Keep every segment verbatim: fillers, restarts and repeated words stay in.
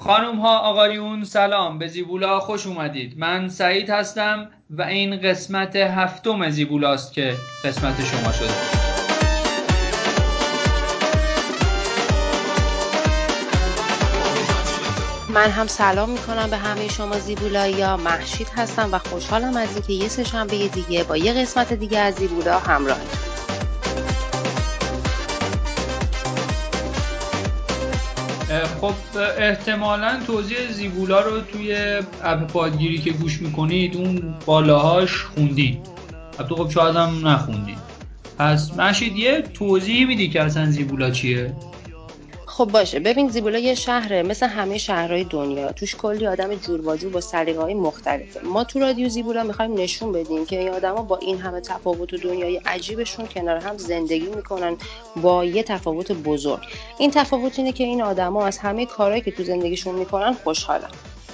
خانم ها آقایون سلام، به زیبولا خوش اومدید. من سعید هستم و این قسمت هفتم زیبولاست که قسمت شما شده. من هم سلام میکنم به همه شما زیبولایی‌ها. مهشید هستم و خوشحالم از اینکه یه سه‌شنبه دیگه با یه قسمت دیگه از زیبولا همراهتون. خب احتمالاً توضیح زیبولا رو توی اپ پادگیری که گوش میکنید اون بالاهاش خوندید، البته خب شاید هم نخوندید. پس مهشید یه توضیح میدی که اصلا زیبولا چیه؟ خب باشه، ببین زیبولا یه شهره مثل همه شهرهای دنیا، توش کلی آدم جور و جور با سلیقه‌های مختلفه. ما تو رادیو زیبولا میخوایم نشون بدیم که این آدما با این همه تفاوت و دنیای عجیبشون کنار هم زندگی میکنن با یه تفاوت بزرگ. این تفاوت اینه که این آدما از همه کارهایی که تو زندگیشون میکنن خوشحالن.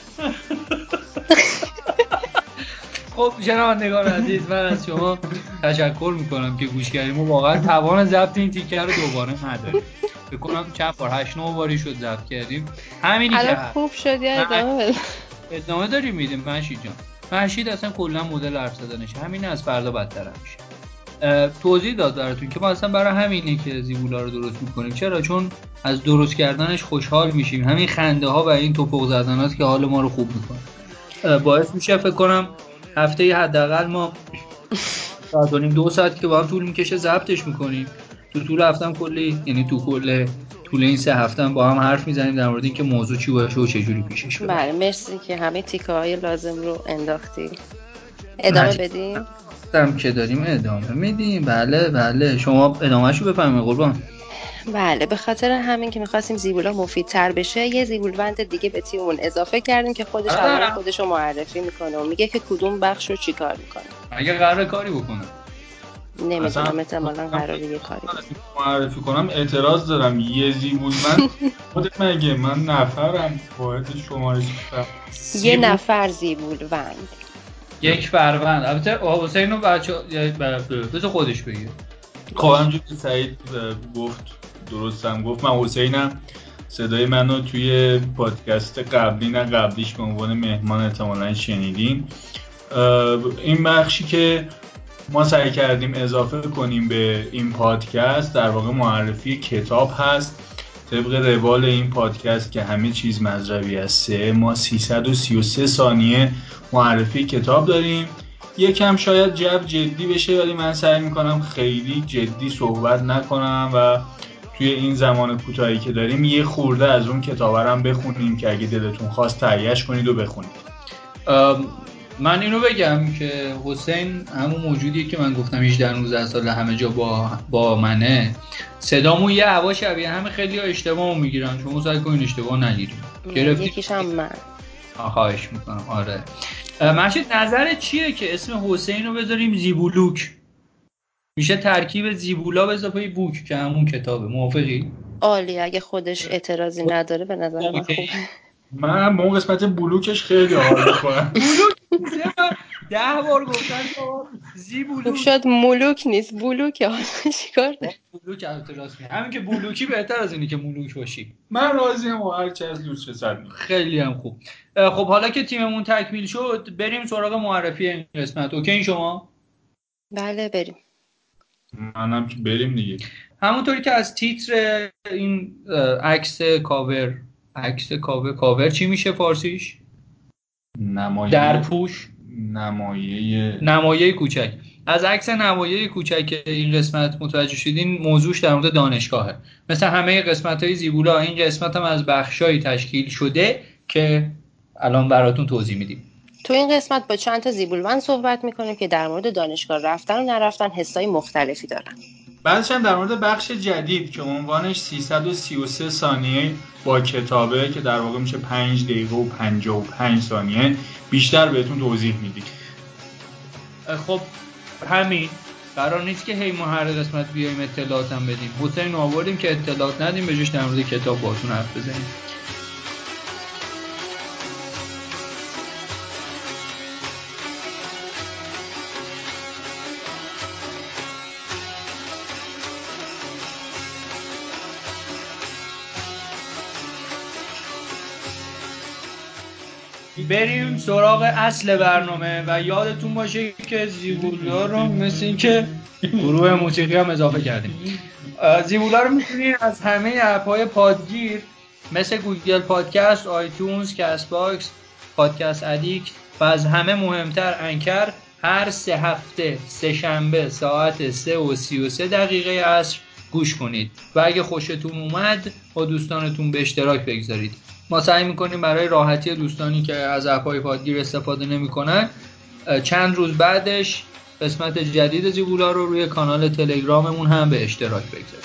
خب شنوندگان عزیز، من از شما تشکر میکنم که گوش کردیم و واقعا توان ضبط این تیکه رو دوباره نداریم. فکر کنم چند بار هشت نه باری شد ضبط کردیم. همینی که خوب شد یا ادامه بده؟ ادامه داریم میدیم مهشید جان. مهشید اصلا کلا مدل حرف زدنش همینه، از فردا بدتر میشه. توضیح داد براتون که ما اصلا برای همینه که زیبولا رو درست میکنیم. چرا؟ چون از درست کردنش خوشحال میشیم. همین خنده ها و این توپق زدنات که حال ما رو خوب میکنه. باعث میشه فکر کنم هفته ای حداقل ما ساعت و نیم دو ساعت که با هم طول میکشه ضبطش میکنیم. تو طول هفتم کلی، یعنی تو کل طول این سه هفته با هم حرف میزنیم در مورد اینکه موضوع چی باشه و چه جوری پیشش بره. بله مرسی که همه تیکه های لازم رو انداختی. ادامه بدیم؟ دارم که داریم ادامه میدیم. بله بله شما ادامهشو بفهمید قربان. بله، به خاطر همین که میخواستیم زیبولا مفیدتر بشه یه زیبولوند دیگه به تیممون اضافه کردیم که خودش اول خودش رو معرفی میکنه و میگه که کدوم بخش رو چی کار میکنه. اگه قراره کاری بکنه نمیدونم، احتمالاً قراره یه کاری بکنه. معرفی کنم اعتراض دارم. یه زیبولوند خودت مگه من نفرم، باید شمارش کنم. یه نفر زیبولوند، یک فروند. البته حسین رو بچه بذار خودش بگه. خب همجور که سعید گفت درستم گفت، من حسینم. صدای منو توی پادکست قبلی نه قبلیش به عنوان مهمان احتمالاً شنیدین. این بخشی که ما سعی کردیم اضافه کنیم به این پادکست در واقع معرفی کتاب هست. طبق روال این پادکست که همه چیز مزرعی هسته، ما سیصد و سی و سه ثانیه معرفی کتاب داریم. یکم شاید جو جدی بشه ولی من سعی میکنم خیلی جدی صحبت نکنم و توی این زمان کوتاهی که داریم یه خورده از اون کتاب هم بخونیم که اگه دلتون خواست تهیه‌اش کنید و بخونید. من اینو بگم که حسین همون موجودیه که من گفتم هجده نوزده ساله همه جا با با منه. صدامون یه هوا شبیه همه، خیلی ها اشتباه میگیرن. شما سعی کنین اشتباه نگیرین. یکیش هم من. خواهش میکنم. آره مهشید، نظرت چیه که اسم حسین رو بذاریم زیبولوک؟ میشه ترکیب زیبولا به اضافه بوک که همون کتابه. موافقی؟ عالی، اگه خودش اعتراضی نداره به نظر من خوبه. من با اون قسمت بلوکش خیلی حال میکنم. بلوک ده بار گفتن زیبولوک. خوب شد ملوک نیست بلوکه. حالا چیکار داری؟ بلوک البته راست میگه. همین که بلوکی بهتر از اینی که ملوک باشی. من راضیم و هر چه از دوست صد. خیلی هم خوب. خب حالا که تیممون تکمیل شد بریم سراغ معرفی این قسمت. اوکی شما؟ بله بریم. منم که بریم دیگه. همونطوری که از تیتر این عکس کاور عکس کاور کاور چی میشه فارسیش؟ نمایه در پوش، نمایه نمایه کوچک. از عکس نمایه کوچک این قسمت متوجه شدین موضوعش در مورد دانشگاهه. مثل همه قسمت‌های زیبولا این قسمت هم از بخشایی تشکیل شده که الان براتون توضیح میدیم. تو این قسمت با چند تا زیبولوند صحبت میکنیم که در مورد دانشگاه رفتن و نرفتن حسای مختلفی دارن. بعدش هم در مورد بخش جدید که عنوانش سیصد و سی و سه ثانیه با کتابه که در واقع میشه پنج دقیقه و پنجاه و پنج ثانیه بیشتر بهتون توضیح میدیم. خب همین، قرار نیست که هی ما هر قسمت بیایم اطلاعات هم بدیم. حسین آوردیم که اطلاعات ندیم، به جاش در مورد کتاب باهاتون حرف بزنیم. بریم سراغ اصل برنامه و یادتون باشه که زیبولا رو مثل این که گروه موسیقی هم اضافه کردیم. زیبولا رو میتونید از همه اپ‌های پادگیر مثل گوگل پادکست، آیتونز، کست باکس، پادکست ادیکت و از همه مهمتر انکر هر سه هفته سه شنبه ساعت سه و سی و سه دقیقه عصر گوش کنید و اگه خوشتون اومد با دوستانتون به اشتراک بگذارید. ما سعی میکنیم برای راحتی دوستانی که از اپ‌های پادگیر استفاده نمی‌کنن چند روز بعدش قسمت جدید زیبولا رو روی کانال تلگراممون هم به اشتراک بگذاریم.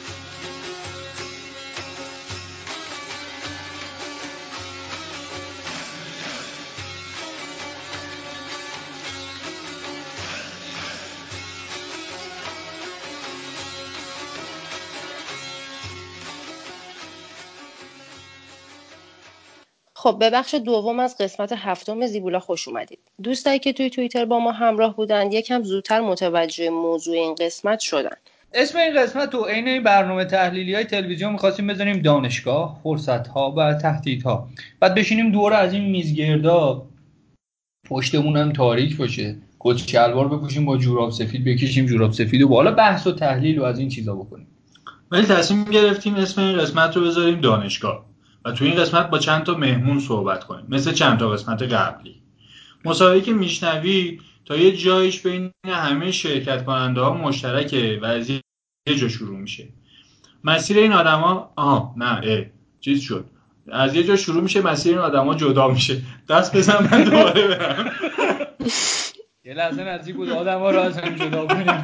خب به بخش دوم از قسمت هفتم زیبولا خوش اومدید. دوستایی که توی توییتر با ما همراه بودن یکم زودتر متوجه موضوع این قسمت شدن. اسم این قسمت تو عین این برنامه تحلیلی های تلویزیون می‌خواستیم بذاریم دانشگاه، فرصت‌ها و تهدیدها. بعد بشینیم دور از این میزگردا، پشتمون هم تاریک باشه، کت شلوار بپوشیم با جوراب سفید بکشیم جوراب سفید و بالا بحث و تحلیل و از این چیزا بکنیم. ولی تصمیم گرفتیم اسم این قسمت رو بذاریم دانشگاه و تو این قسمت با چند تا مهمون صحبت کنیم مثل چند تا قسمت قبلی. مسابقه که میشنوی تا یه جایش بین همه شرکت کننده ها مشترکه و از یه جا شروع میشه. مسیر این آدما آها نه اه چیز شد از یه جا شروع میشه، مسیر این آدما جدا میشه. دست بزن من دوباره برم. یه لحظه نزدیک بود آدما رو از هم جدا کنیم.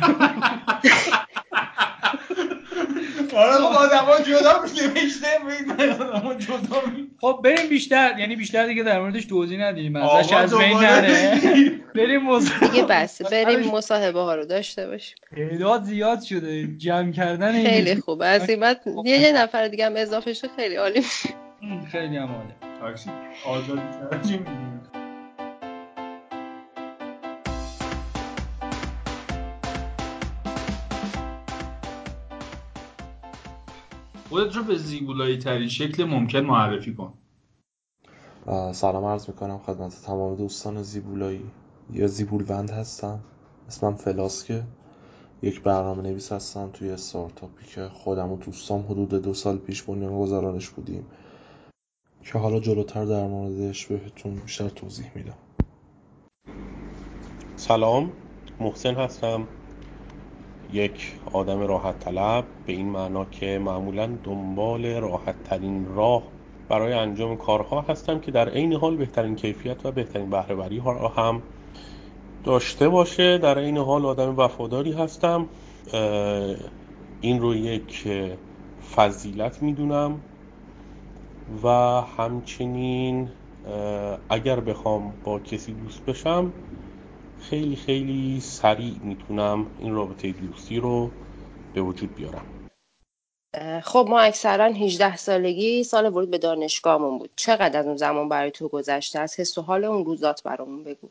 آره خب آدما جدا میشه بیشتر میگن آدما جدا میشه. خب بریم بیشتر، یعنی بیشتر دیگه در موردش توضیح ندیم، ازش از بین نره. بریم مصاحبه دیگه بس بریم مصاحبه ها رو داشته باشیم. تعداد زیاد شده، جمع کردن خیلی خوبه. از این بعد یه یه نفر دیگه هم اضافه شه خیلی عالی میشه. خیلی هم عالی. تاکسی آزادی ترجیح میدیم. خودت رو به زیبولایی ترین شکل ممکن معرفی کن. سلام عرض میکنم خدمت تمام دوستان زیبولایی. یا زیبولوند هستم. اسمم فلاسکه. یک برنامه نویس هستم توی استارتاپی که خودم و دوستام حدود دو سال پیش بنیان گذارانش بودیم که حالا جلوتر در موردش بهتون بیشتر توضیح میدم. سلام، محسن هستم. یک آدم راحت طلب به این معنا که معمولاً دنبال راحت ترین راه برای انجام کارها هستم که در عین حال بهترین کیفیت و بهترین بهره وری ها را هم داشته باشه. در عین حال آدم وفاداری هستم. این رو یک فضیلت میدونم و همچنین اگر بخوام با کسی دوست بشم خیلی خیلی سریع میتونم این رابطه دوستی رو به وجود بیارم. خب ما اکثرا هجده سالگی سال ورود به دانشگاهمون بود. چقدر از اون زمان برای تو گذشته؟ از حس و حال اون روزات برامون بگو.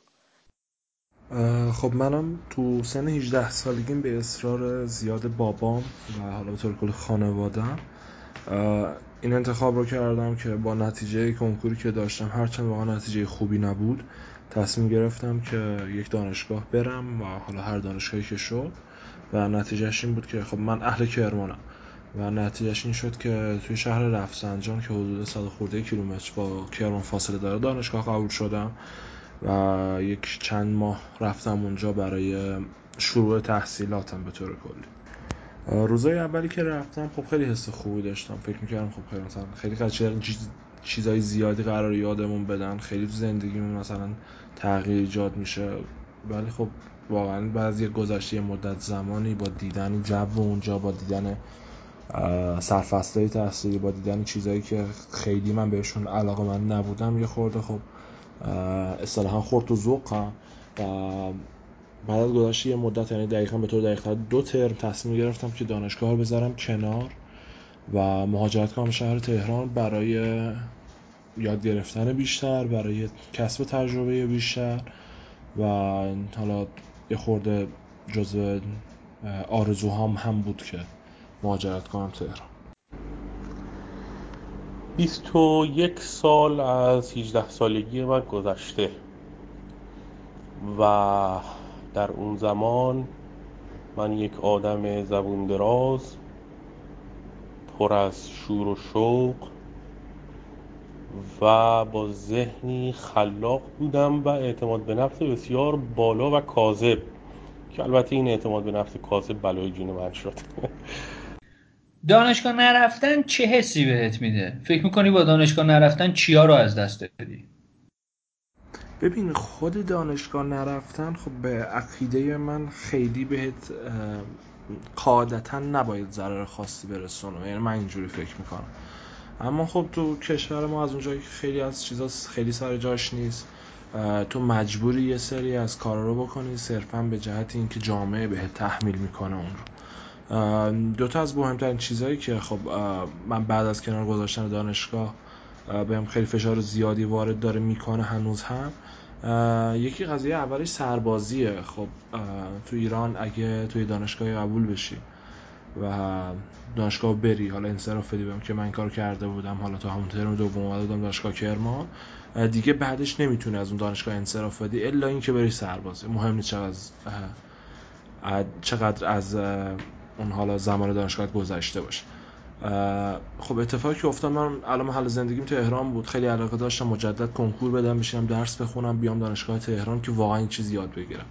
خب منم تو سن هجده سالگیم به اصرار زیاد بابام و حالا به طور کل خانواده‌ام این انتخاب رو کردم که با نتیجه کنکوری که داشتم، هرچند واقعا نتیجه خوبی نبود، تصمیم گرفتم که یک دانشگاه برم و حالا هر دانشگاهی که شد و نتیجهش این بود که خب من اهل کرمانم و نتیجهش این شد که توی شهر رفسنجان که حدود صد خورده کیلومتر با کرمان فاصله داره دانشگاه قبول شدم و یک چند ماه رفتم اونجا برای شروع تحصیلاتم به طور کلی. روزای اولی که رفتم خب خیلی حس خوبی داشتم. فکر می‌کردم خب خیلی مثلا خیلی خیلی چیز چیزای زیادی قراره یادمون بدن، خیلی تو زندگیمون مثلا تغییر ایجاد میشه، ولی خب واقعا بعد از یه گذشته مدت زمانی با دیدن جو اونجا، با دیدن سرفصل‌های تحصیلی، با دیدن چیزایی که خیلی من بهشون علاقه من نبودم، یه خورده خب اصطلاحاً خورد تو ذوقم و بعد از گذشته یه مدت، یعنی دقیقاً به طور دقیق‌تر دو ترم، تصمیم گرفتم که دانشگاه رو بذارم کنار و مهاجرت کنم به شهر تهران برای یاد گرفتن بیشتر، برای کسب تجربه بیشتر و حالا یه خورده جزء آرزوهام هم بود که مهاجرت کنم تهران. بیست و یک سال از هجده سالگی من گذشته و در اون زمان من یک آدم زبون دراز، پر از شور و شوق و با ذهنی خلاق بودم و اعتماد به نفس بسیار بالا و کاذب، که البته این اعتماد به نفس کاذب بلای جون من شد. دانشگاه نرفتن چه حسی بهت میده؟ فکر میکنی با دانشگاه نرفتن چیا رو از دست دادی؟ ببین، خود دانشگاه نرفتن خب به عقیده من خیلی بهت قاعدتا نباید ضرر خاصی برسونه، یعنی من اینجوری فکر میکنم. اما خب تو کشور ما از اونجایی که خیلی از چیزا خیلی سر جاش نیست، تو مجبوری یه سری از کارا رو بکنی صرفاً به جهت اینکه جامعه بهت تحمیل میکنه اون رو. دو تا از مهمترین چیزایی که خب من بعد از کنار گذاشتن دانشگاه بهم خیلی فشار زیادی وارد داره میکنه هنوز هم، یکی قضیه اولش سربازیه. خب تو ایران اگه توی دانشگاه قبول بشی و دانشگاه بری، حالا انصراف بدی، بهم که من این کارو کرده بودم، حالا تو همون ترم دوم اومدم دانشگاه کرمان، دیگه بعدش نمیتونی از اون دانشگاه انصراف بدی الا اینکه بری سربازی. مهم نیست چقدر از چقدر از اون حالا زمان دانشگاه گذشته باشه. خب اتفاقی که افتاد، من الان محل زندگیم تهران بود، خیلی علاقه داشتم مجدد کنکور بدم، بشینم درس بخونم، بیام دانشگاه تهران که واقعا این چیز یاد بگیرم.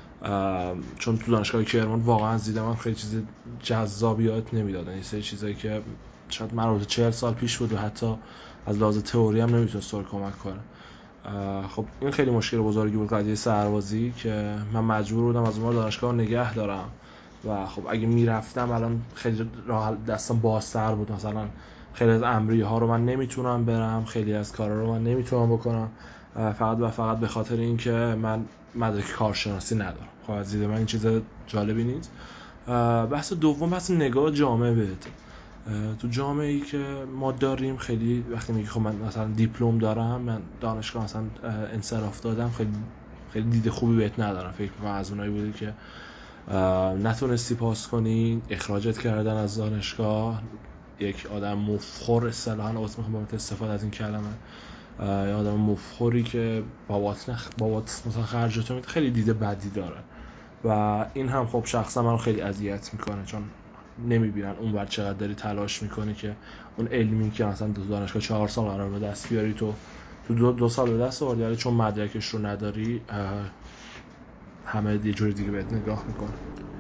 چون تو دانشگاه کرمان واقعا از دیدم خیلی چیز جذابیات نمیدادن، این سری چیزایی که شاید من رو چهل سال پیش بود و حتی از لحاظ تئوری هم نمیتونست طور کمک کنه. خب این خیلی مشکل بزرگی بود، قضیه سربازی، که من مجبور بودم از اون دانشگاه نگه دارم و خب اگه میرفتم الان خیلی راه دستم بازتر بود، مثلا خیلی از امری ها رو من نمیتونم برم، خیلی از کارا رو من نمیتونم بکنم، فقط و فقط به خاطر اینکه من مدرک کارشناسی ندارم. خب از دید من این چیز جالبی نیست. بحث دوم بحث نگاه جامعه بهت. تو جامعه ای که ما داریم خیلی وقتی میگی خب من مثلا دیپلم دارم، من دانشگاه مثلا انصراف دادم، خیلی خیلی دید خوبی بهت ندارم. فکر کنم از اونایی بودی که نتونستی پاس کنی، اخراجت کردن از دانشگاه، یک آدم مفخور، اصطلاحاً واسه میخوام بابت استفاده از این کلمه، یا آدم مفخوری که بابات نخ بابات مثلا خرجتو میده، خیلی دیده بدی داره و این هم خب شخصا منو خیلی اذیت میکنه، چون نمیبینن اون ور چقدر داری تلاش میکنی که اون علمی که مثلا تو دانشگاه چهار سال قرار به دست بیاری تو تو دو, دو سال به دست آوردی، چون مدرکش رو نداری همه یه جوری دیگه بهت نگاه میکنه.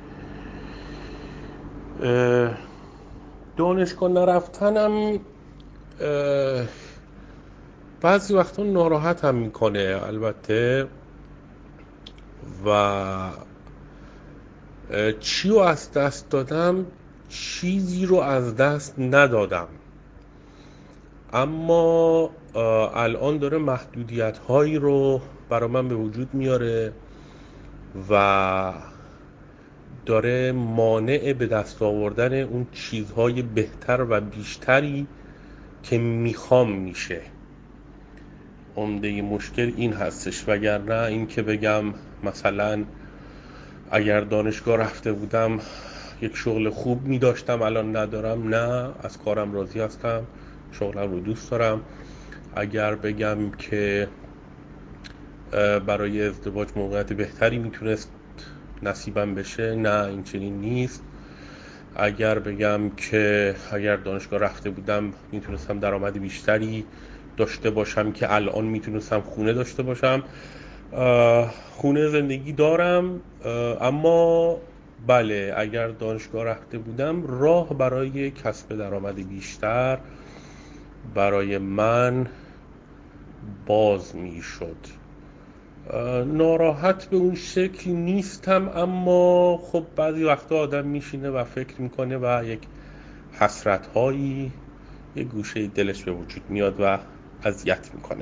دانشگاه نرفتنم بعضی وقتا ناراحت هم میکنه البته، و چی رو از دست دادم؟ چیزی رو از دست ندادم، اما الان داره محدودیت هایی رو برای من به وجود میاره و داره مانع به دست آوردن اون چیزهای بهتر و بیشتری که میخوام میشه. عمده مشکل این هستش، وگرنه این که بگم مثلا اگر دانشگاه رفته بودم یک شغل خوب می داشتم الان ندارم، نه، از کارم راضی هستم، شغلم رو دوست دارم. اگر بگم که برای ازدواج موقعیت بهتری میتونست نصیبم بشه، نه، این چنین نیست. اگر بگم که اگر دانشگاه رفته بودم میتونستم درآمد بیشتری داشته باشم که الان میتونستم خونه داشته باشم، خونه زندگی دارم، اما بله اگر دانشگاه رفته بودم راه برای کسب درآمد بیشتر برای من باز میشد. ناراحت به اون شکل نیستم، اما خب بعضی وقتا آدم میشینه و فکر میکنه و یک حسرت هایی یک گوشه دلش به وجود میاد و اذیت میکنه.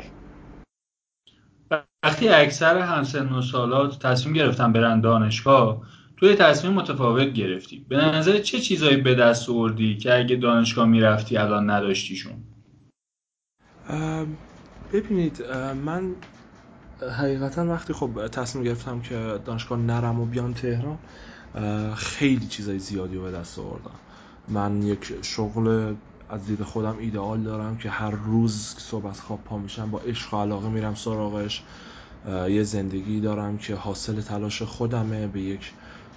وقتی اکثر همسن و سالات تصمیم گرفتن برن دانشگاه، توی تصمیم متفاوت گرفتی. به نظر چه چیزایی به دست آوردی که اگه دانشگاه میرفتی الان نداشتیشون؟ ببینید، من حقیقتا وقتی خب تصمیم گرفتم که دانشگاه نرم و بیام تهران، خیلی چیزای زیادی رو به دست آوردم. من یک شغل از دید خودم ایدئال دارم که هر روز صبح از خواب پا میشم با عشق و علاقه میرم سراغش. یه زندگی دارم که حاصل تلاش خودمه، به یک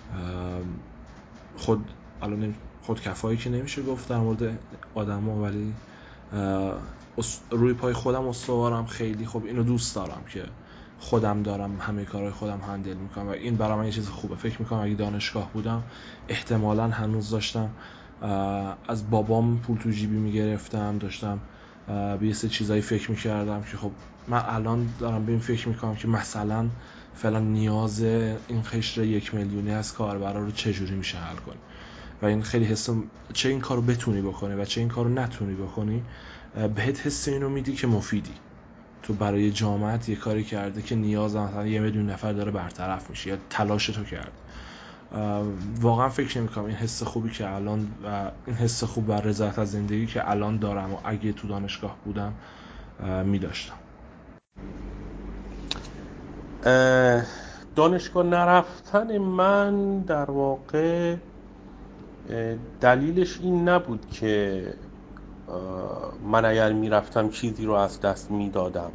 خود الان خود کفایی که نمیشه گفت در مورد آدما، ولی روی پای خودم استوارم. خیلی خب اینو دوست دارم که خودم دارم همه کارهای خودم هندل میکنم و این برای من یه چیز خوبه. فکر میکنم اگه دانشگاه بودم احتمالاً هنوز داشتم از بابام پول تو جیبی میگرفتم، داشتم به یه سری چیزایی فکر میکردم که خب من الان دارم به این فکر میکنم که مثلا فعلا نیاز این قشر یک میلیونی از کاربرا رو چجوری میشه حل کنی و این خیلی حس، چه این کارو بتونی بکنی و چه این کارو نتونی بکنی، بهت حس اینو میدی که مفیدی. تو برای جامعت یه کاری کرده که نیاز مثلا یه میلیون نفر داره برطرف میشه یا تلاش تو کرد. واقعا فکر نمی‌کنم این حس خوبی که الان و این حس خوب و رضایت از زندگی که الان دارم و اگه تو دانشگاه بودم می‌داشتم. دانشگاه نرفتن من در واقع دلیلش این نبود که من اگر میرفتم چیزی رو از دست میدادم.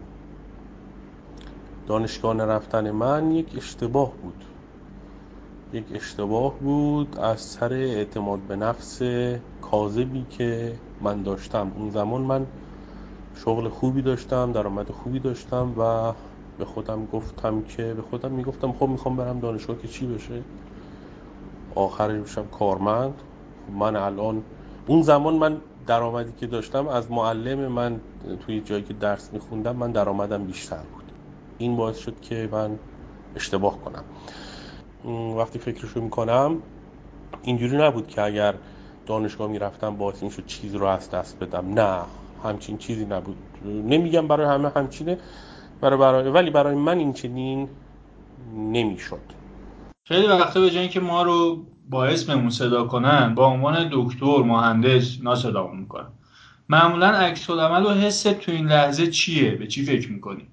دانشگاه نرفتن من یک اشتباه بود یک اشتباه بود از سر اعتماد به نفس کاذبی که من داشتم. اون زمان من شغل خوبی داشتم، درآمد خوبی داشتم و به خودم گفتم که به خودم میگفتم خب میخوام برم دانشگاه که چی بشه، آخرش بشم کارمند. من الان اون زمان من درآمدی که داشتم از معلم من توی جایی که درس میخوندم من درآمدم بیشتر بود. این باعث شد که من اشتباه کنم. وقتی فکرشو میکنم اینجوری نبود که اگر دانشگاه میرفتم باعث این شد چیز رو از دست بدم. نه، همچین چیزی نبود. نمیگم برای همه همچینه، برای برای ولی برای من این چنین نمیشد. خیلی وقتا به جای اینکه ما رو با اسممون صدا کنن با عنوان دکتر، مهندس اینا صدامون میکنن. معمولا عکس العمل و حست تو این لحظه چیه؟ به چی فکر میکنی؟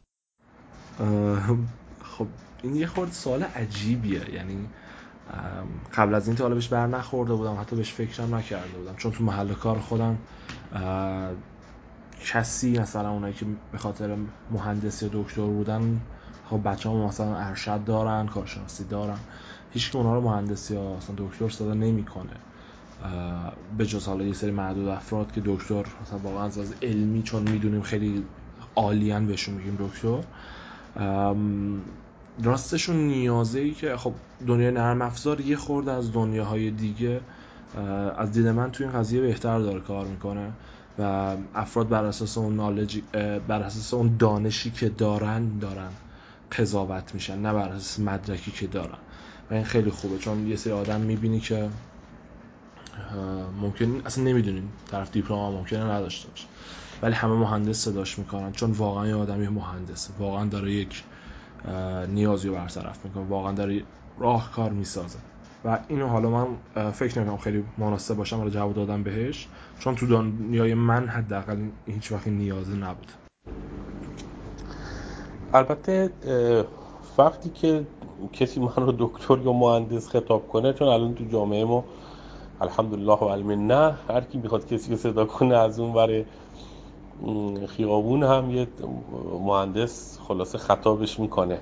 خب این یه خورده سوال عجیبیه. یعنی قبل از این تا حالا بهش بر نخورده بودم، حتی بهش فکرم نکرده بودم، چون تو محل کار خودم کسی مثلا اونایی که به خاطر مهندسی دکتر بودن، خب بچه‌ها مثلا ارشد دارن، کارشناسی دارن، هیچ که اونا رو مهندسی یا مثلا دکتر صدا نمیکنه به جز حالا یه سری معدود افراد که دکتر مثلا واقعا از علمی چون میدونیم خیلی عالیان بهشون میگیم دکتر. راستشون نیازه‌ای که خب دنیای نرم افزار یه خورده از دنیاهای دیگه از دید من تو این قضیه بهتر داره کار میکنه و افراد بر اساس اون نالج، بر اساس اون دانشی که دارن دارن قضاوت میشن، نه بر اساس مدرکی که دارن و این خیلی خوبه. چون یه سری آدم میبینی که ممکن اصلا نمیدونین طرف دیپلم ممکنه نداشته باشه ولی همه مهندس صداش میکنن، چون واقعا یه آدمی مهندسه، واقعا داره یک نیازی رو برطرف میکنه، واقعا داره راه کار میسازه و اینو حالا من فکر نمیکنم خیلی مناسب باشم برای جواب دادن بهش، چون تو دنیای من حداقل هیچ وقت نیازی نبود. البته وقتی که کسی من رو دکتر یا مهندس خطاب کنه، چون الان تو جامعه ما الحمدلله و المنه هر کی میخواد کسی رو صدا کنه از اون ور خیابون هم یه مهندس خلاصه خطابش میکنه.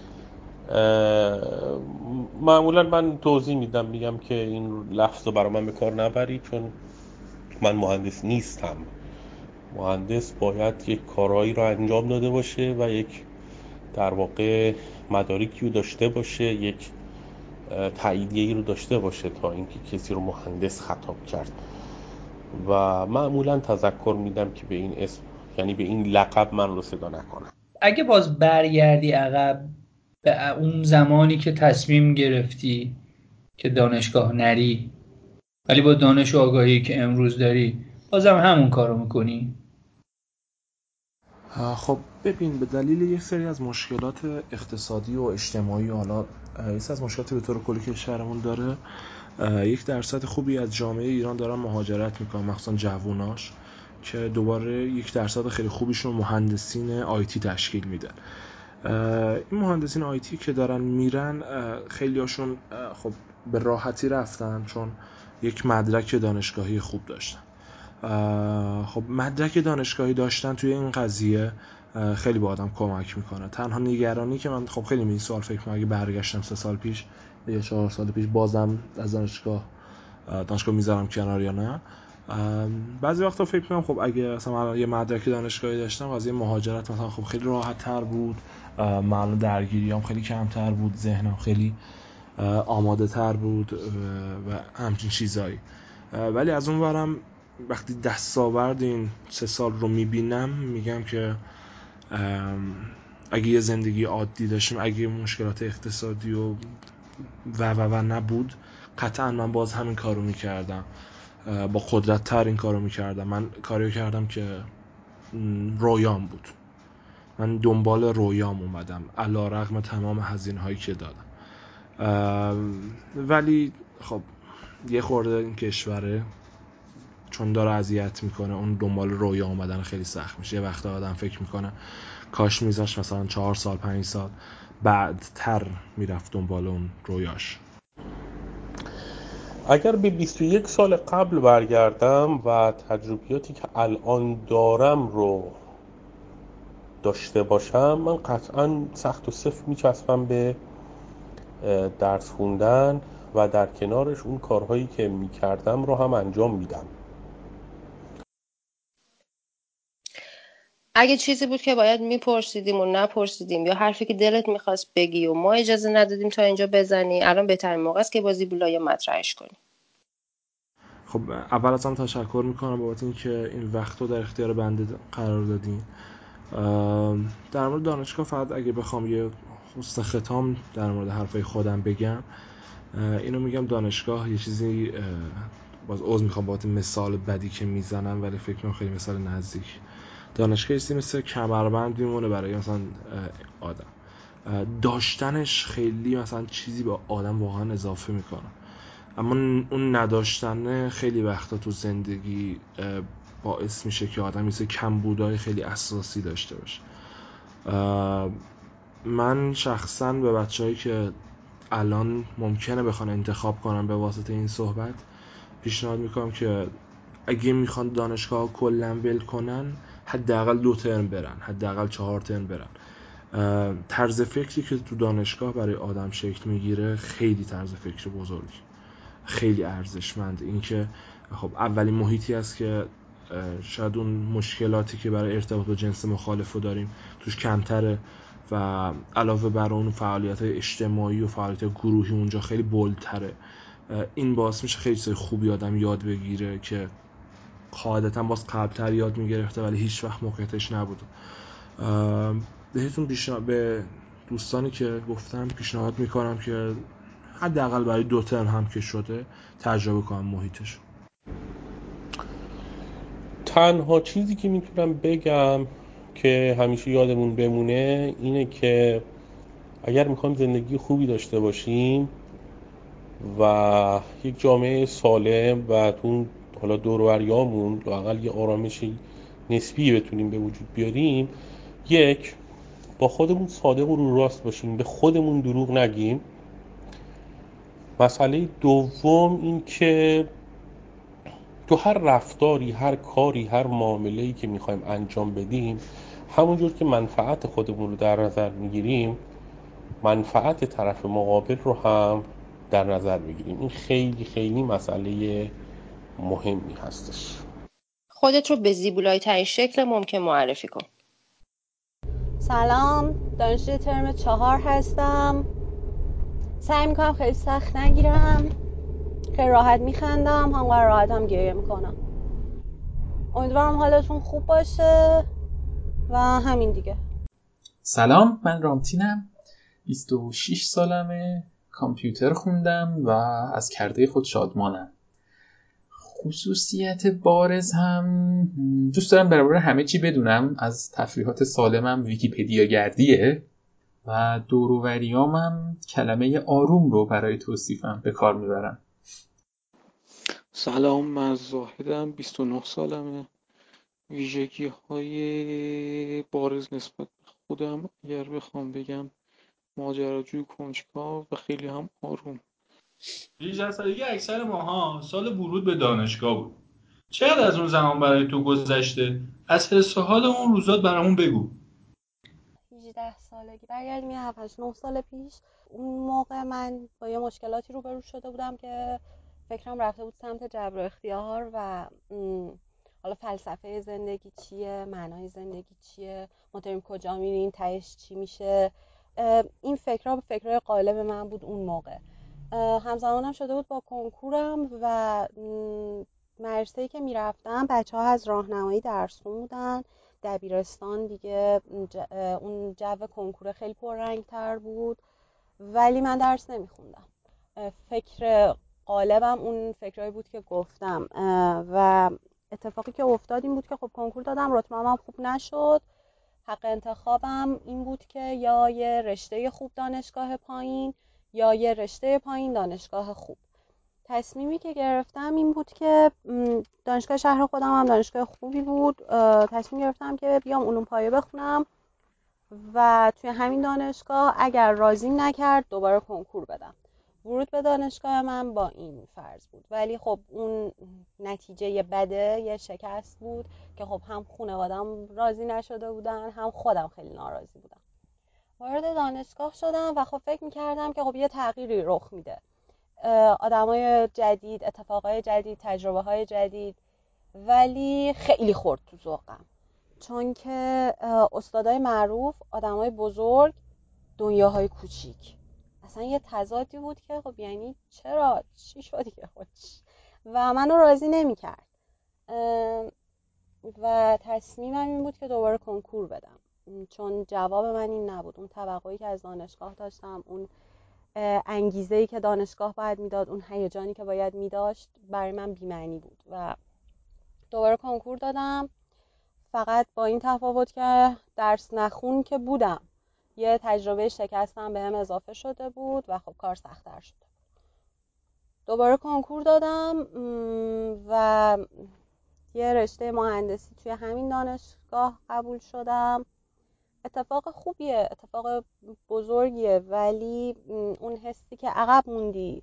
معمولا من توضیح میدم، میگم که این لفظ رو برای من به کار نبری، چون من مهندس نیستم. مهندس باید یک کارهایی رو انجام داده باشه و یک در واقع مدارکی رو داشته باشه، یک تاییدیه‌ای رو داشته باشه تا اینکه کسی رو مهندس خطاب کرد. و معمولا تذکر میدم که به این اسم، یعنی به این لقب من رو صدا نکنم. اگه باز برگردی عقب به اون زمانی که تصمیم گرفتی که دانشگاه نری ولی با دانش و آگاهی که امروز داری بازم همون کارو میکنی؟ خب ببین، به دلیل یک سری از مشکلات اقتصادی و اجتماعی، حالا یک سری از مشکلاتی به طور کلی که شهرمون داره، یک درصد خوبی از جامعه ایران دارن مهاجرت میکنن، مخصوصا جووناش، که دوباره یک درصد خیلی خوبیشون مهندسین آیتی تشکیل میدن. این مهندسین آیتی که دارن میرن خیلی هاشون خب به راحتی رفتن چون یک مدرک دانشگاهی خوب داشتن خب مدرک دانشگاهی داشتن توی این قضیه خیلی به آدم کمک میکنه. تنها نگرانی که من خب خیلی به این سوال فکر میکنم اگه برگشتم سه سال پیش یا چهار سال پیش بازم از دانشگاه دانشگاه میذارم کنار یا نه. بعضی وقتا فکر میکنم خب اگه مثلا یه مدرک دانشگاهی داشتم قضیه مهاجرت مثلا خب خیلی راحت تر بود، من درگیریام خیلی کمتر بود، ذهنم خیلی آماده تر بود و همچین چیزایی. ولی از اون ورم وقتی دستاورد این سه سال رو میبینم میگم که اگه یه زندگی عادی داشتیم، اگه مشکلات اقتصادی و و و و نبود، قطعا من باز همین کارو میکردم، با قدرت تر این کارو میکردم. من کاریو کردم که رویام بود، من دنبال رویام اومدم علی رغم تمام هزینه هایی که دادم. ولی خب یه خورده این کشوره چون داره اذیت میکنه، اون دنبال رویا اومدن خیلی سخت میشه. یه وقتا آدم فکر میکنه کاش میذاش مثلا چهار سال پنج سال بعدتر میرفت دنبال اون رویاش. اگر به بیست و یک سال قبل برگردم و تجربیاتی که الان دارم رو داشته باشم، من قطعا سخت و سفت میچسبم به درس خوندن و در کنارش اون کارهایی که میکردم رو هم انجام میدم. اگه چیزی بود که باید میپرسیدیم و نپرسیدیم یا حرفی که دلت میخواست بگی و ما اجازه ندادیم تا اینجا بزنی، الان بهترین موقع است که با زیبولا یا مطرحش کنی. خب اول از هم تشکر میکنم بابت اینکه این وقت رو در اختیار بنده قرار دادین. در مورد دانشگاه فقط اگه بخوام یه حسن ختام در مورد حرفای خودم بگم، اینو میگم دانشگاه یه چیزی، باز عذر میخوام بابت مثال بدی که میزنم ولی فکر کنم خیلی مثال نزدیک. دانشگاه یه چیزی مثل کمربند میمونه برای مثلا آدم، داشتنش خیلی مثلا چیزی به آدم واقعا اضافه میکنه، اما اون نداشتن خیلی وقتا تو زندگی باعث میشه که آدم یه کمبودهای خیلی اساسی داشته باشه. من شخصا به بچه‌هایی که الان ممکنه بخوان انتخاب کنن به واسطه این صحبت پیشنهاد میکنم که اگه میخوان دانشگاه کلا ول کنن، حداقل دو ترم برن، حداقل چهار ترم برن. طرز فکری که تو دانشگاه برای آدم شکل میگیره خیلی طرز فکر بزرگی، خیلی ارزشمند. این که خب اولین محیطی است که شاید اون مشکلاتی که برای ارتباط با جنس مخالف رو داریم توش کمتره و علاوه بر اون فعالیت‌های اجتماعی و فعالیت‌های گروهی اونجا خیلی بولتره. این باعث میشه خیلی چیز خوبی آدم یاد بگیره که قاعدتاً باز قبل‌تر یاد میگرفته ولی هیچ وقت موقعیتش نبود. بهتون پیشنهاد به دوستانی که گفتم پیشنهاد میکنم که حداقل برای دو ترم هم که شده تجربه کنم محیطش. تنها چیزی که میتونم بگم که همیشه یادمون بمونه اینه که اگر میخوایم زندگی خوبی داشته باشیم و یک جامعه سالم و تو حالا دور و بریامون لااقل یه آرامش نسبی بتونیم به وجود بیاریم، یک، با خودمون صادق و رو راست باشیم، به خودمون دروغ نگیم. مسئله دوم این که تو هر رفتاری، هر کاری، هر معامله‌ای که میخوایم انجام بدیم، همونجور که منفعت خودمون رو در نظر میگیریم، منفعت طرف مقابل رو هم در نظر بگیریم. این خیلی خیلی مسئله مهمی هستش. خودت رو به زیبولای ترین شکل ممکن معرفی کن. سلام، دانشجوی ترم چهار هستم. سعی میکنم خیلی سخت نگیرم، خیلی راحت میخندم، همقدر راحت هم گریه میکنم. امیدوارم حالتون خوب باشه و همین دیگه. سلام، من رامتینم، بیست و شش سالمه، کامپیوتر خوندم و از کرده خود شادمانم. خصوصیت بارز هم دوست دارم برای همه چی بدونم، از تفریحات سالمم ویکی‌پدیا گردیه و دور و بریامم کلمه آروم رو برای توصیفم به کار میبرم. سلام، من زاهدم، بیست و نه سالمه. ویژگی های بارز نسبت به خودم اگر بخوام بگم ماجراجو، کنجکاو و خیلی هم آروم. هجده سالگی اکثر ماها سال ورود به دانشگاه بود. چقدر از اون زمان برای تو گذشته؟ از حس و حال اون روزات برامون بگو. هجده سالگی برگردیم یه هفت نه سال پیش. اون موقع من با یه مشکلاتی روبرو شده بودم که فکرم رفته بود سمت جبر و اختیار و حالا فلسفه زندگی چیه، معنای زندگی چیه، ما داریم کجا میریم، تهش چی میشه. این فکرها فکرهای غالب من بود اون موقع. همزمانم شده بود با کنکورم و مدرسه‌ای که میرفتم بچه ها از راهنمایی درس خوندن. دبیرستان دیگه اون جو کنکور خیلی پررنگ‌تر بود ولی من درس نمیخوندم. فکر غالبم اون فکرایی بود که گفتم و اتفاقی که افتاد این بود که خب کنکور دادم، رتبه‌ام هم خوب نشد. حق انتخابم این بود که یا یه رشته خوب دانشگاه پایین یا یه رشته پایین دانشگاه خوب. تصمیمی که گرفتم این بود که دانشگاه شهر خودم هم دانشگاه خوبی بود. تصمیم گرفتم که بیام علوم پایه بخونم و توی همین دانشگاه اگر راضیم نکرد دوباره کنکور بدم. ورود به دانشگاه من با این فرض بود ولی خب اون نتیجه بده یه شکست بود که خب هم خانواده‌ام راضی نشده بودن هم خودم خیلی ناراضی بودم. وارد دانشگاه شدم و خب فکر می‌کردم که خب یه تغییری رخ میده، آدمای جدید، اتفاقای جدید، تجربه های جدید، ولی خیلی خورد تو ذوقم چون که استادای معروف، آدمای بزرگ، دنیاهای کوچیک، اصلا یه تضادی بود که خب یعنی چرا چی شدی که خب و منو راضی نمی‌کرد و تصمیمم این بود که دوباره کنکور بدم چون جواب من این نبود. اون توقعی که از دانشگاه داشتم، اون انگیزه‌ای که دانشگاه باید میداد، اون هیجانی که باید میداشت برای من بی‌معنی بود و دوباره کنکور دادم. فقط با این تفاوت که درس نخون که بودم، یه تجربه شکستم بهم اضافه شده بود و خب کار سخت‌تر شده. دوباره کنکور دادم و یه رشته مهندسی توی همین دانشگاه قبول شدم. اتفاق خوبیه، اتفاق بزرگیه، ولی اون حسی که عقب موندی،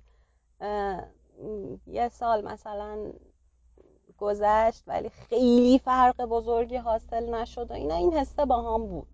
یه سال مثلا گذشت ولی خیلی فرق بزرگی حاصل نشد و اینا، این حسه با هم بود.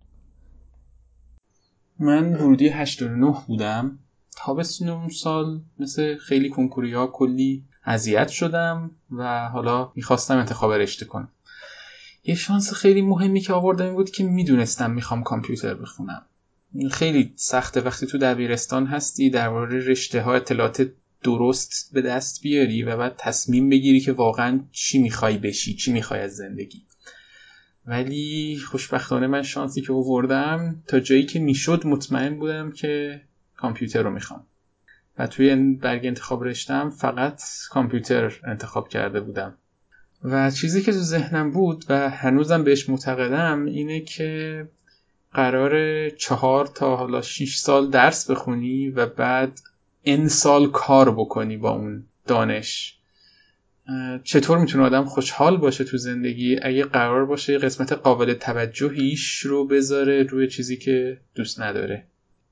من ورودی هشتاد و نه بودم. تابستون اون سال مثل خیلی کنکوری ها کلی اذیت شدم و حالا میخواستم انتخاب رشته کنم. یه شانس خیلی مهمی که آوردم این بود که میدونستم میخوام کامپیوتر بخونم. خیلی سخته وقتی تو دبیرستان هستی درباره رشته ها اطلاعات درست به دست بیاری و بعد تصمیم بگیری که واقعا چی میخوای بشی، چی میخوای از زندگی. ولی خوشبختانه من شانسی که آوردم تا جایی که میشد مطمئن بودم که کامپیوتر رو میخوام و توی برگ انتخاب رشته‌ام فقط کامپیوتر انتخاب کرده بودم و چیزی که تو ذهنم بود و هنوزم بهش معتقدم اینه که قرار چهار تا حالا شیش سال درس بخونی و بعد ان سال کار بکنی با اون دانش. چطور میتونه آدم خوشحال باشه تو زندگی اگه قرار باشه قسمت قابل توجهیش رو بذاره روی چیزی که دوست نداره؟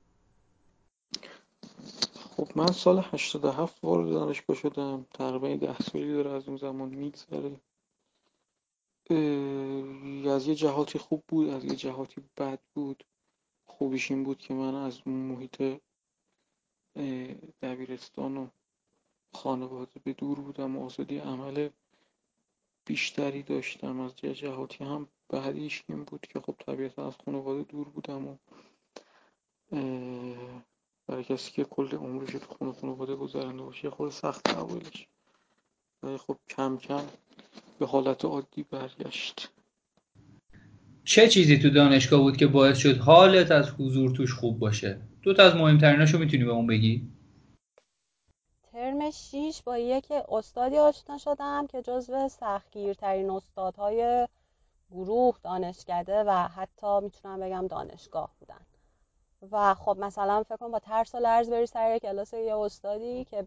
خب من سال هشتاد و هفت وارد دانشگاه شدم، تقریبا ده سالی داره از اون زمان میگذره. از یه جهاتی خوب بود، از یه جهاتی بد بود. خوبیش این بود که من از محیط دبیرستان و خانواده به دور بودم و آزادی عمل بیشتری داشتم. از یه جهاتی هم بعدیش این بود که خب طبیعتا از خانواده دور بودم و برای کسی که کل عمرش تو خونه خانواده گذرنده باشه خود سخت اولش، ولی خب کم کم به حالت عادی برگشت. چه چیزی تو دانشگاه بود که باعث شد حالت از حضور توش خوب باشه؟ دو تا از مهمتریناشو میتونی به اون بگی؟ ترم شیش با یک استادی آشنا شدم که جزو سختگیرترین استادهای گروه، دانشکده و حتی میتونم بگم دانشگاه بودن و خب مثلا فکر کنم با ترس و لرز بری سر کلاس یه استادی که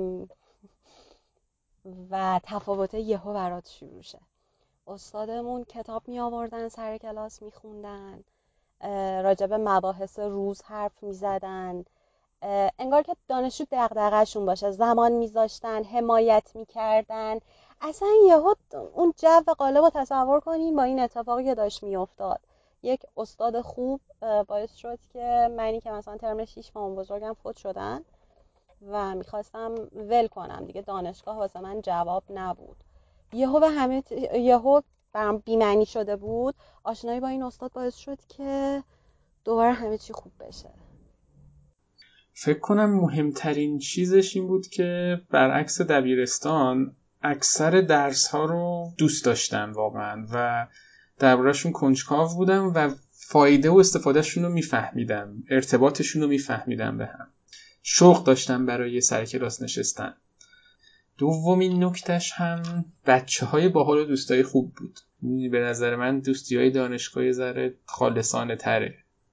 و تفاوت یهو برات شروع شه. استادمون کتاب می آوردن سر کلاس می خوندن، راجب مباحث روز حرف می زدن، انگار که دانشجو دغدغه‌شون باشه، زمان می ذاشتن، حمایت می کردن، اصلا یهو اون جو قالب رو تصور کنین با این اتفاقی که داشت میافتاد. یک استاد خوب باعث شد که منی که مثلا ترم شیش مام بزرگم فوت شدن و میخواستم ول کنم دیگه، دانشگاه واسه من جواب نبود. یهو به همه ت... یهو برام بی‌معنی شده بود. آشنایی با این استاد باعث شد که دوباره همه چی خوب بشه. فکر کنم مهمترین چیزش این بود که برعکس دبیرستان اکثر درس ها رو دوست داشتم واقعا و درباره‌شون کنجکاو بودم و فایده و استفادهشون رو میفهمیدم، ارتباطشون رو میفهمیدم به هم. شوق داشتم برای سر کلاس نشستن. دومین نکتهش هم بچه های باحال و دوستای خوب بود. به نظر من دوستی های دانشگاه ذره خالصانه تره.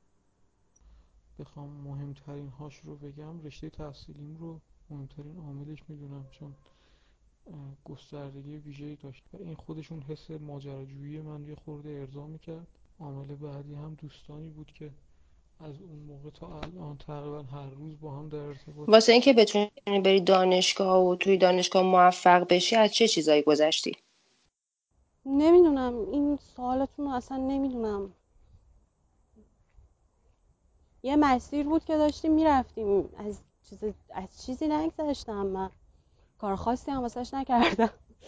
بخوام مهمترین هاش رو بگم، رشته تحصیلیم رو مهمترین عاملش میدونم، چون گستردگی ویژه‌ای داشت و این خودشون حس ماجراجویی من یه خورده ارضا میکرد. عامل بعدی هم دوستانی بود که از اون موقع تا الان تقریبا هر روز با هم در ارتباط. واسه اینکه بتونی بری دانشگاه و توی دانشگاه موفق بشی از چه چیزایی گذشتی؟ نمیدونم، این سوالتون رو اصلا نمیدونم. یه مسیر بود که داشتیم میرفتیم، از چیز از چیزی نگذشتم، من کار خاصی هم واسش نکردم.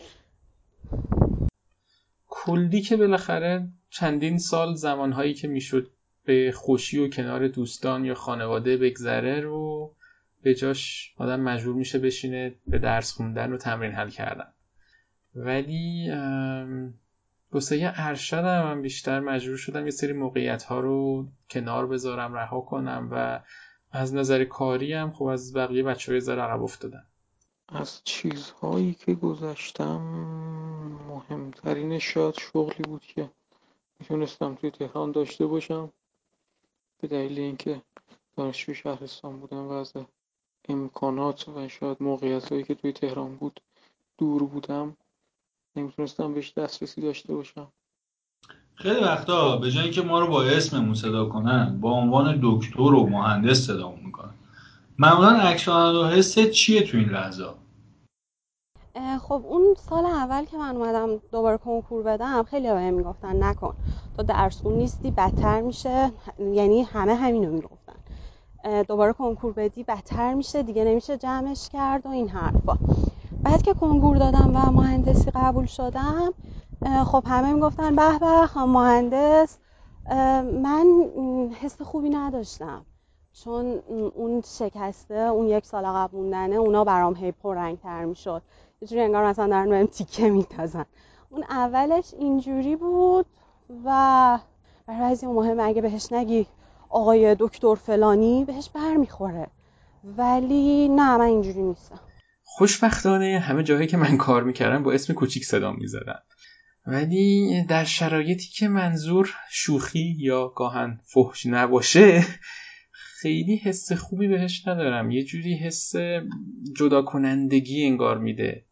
کلی که بالاخره چندین سال زمانهایی که میشد به خوشی و کنار دوستان یا خانواده بگذره رو به جاش آدم مجبور میشه بشینه به درس خوندن و تمرین حل کردن. ولی واسه یه ارشدم من بیشتر مجبور شدم یه سری موقعیت ها رو کنار بذارم، رها کنم و از نظر کاری هم خب از بقیه بچه های ذره عقب افتادم. از چیزهایی که گذشتم مهمترین شاید شغلی بود که میتونستم توی تهران داشته باشم، به دلیل اینکه دانشجوی شهرستان بودم و از امکانات و شاید موقعیتایی که توی تهران بود دور بودم، نمیتونستم بهش دسترسی داشته باشم. خیلی وقتا به جای اینکه ما رو با اسممون صدا کنن با عنوان دکتر و مهندس صدامون میکنن. معمولا اکشن و حست چیه تو این لحظه؟ خب اون سال اول که من اومدم دوباره کنکور بدم، خیلی بهم میگفتن نکن، تو درس خون نیستی، بدتر میشه. یعنی همه همینو میگفتن، دوباره کنکور بدی بدتر میشه، دیگه نمیشه جمعش کرد و این حرفا. بعد که کنکور دادم و مهندسی قبول شدم، خب همه میگفتن به به مهندس. من حس خوبی نداشتم، چون اون شکسته، اون یک سال قبل موندنه، اونا برام هی پررنگ‌تر میشد. یه جوری انگار مثلا دارن بهم تیکه میتازن. اون اولش اینجوری بود و برای بعضی مهمه اگه بهش نگی آقای دکتر فلانی بهش برمیخوره، ولی نه، من اینجوری نیستم. خوشبختانه همه جاهایی که من کار میکردم با اسم کوچیک صدام میزدن، ولی در شرایطی که منظور شوخی یا گاهن فحش نباشه خیلی حس خوبی بهش ندارم. یه جوری حس جدا کنندگی انگار میده.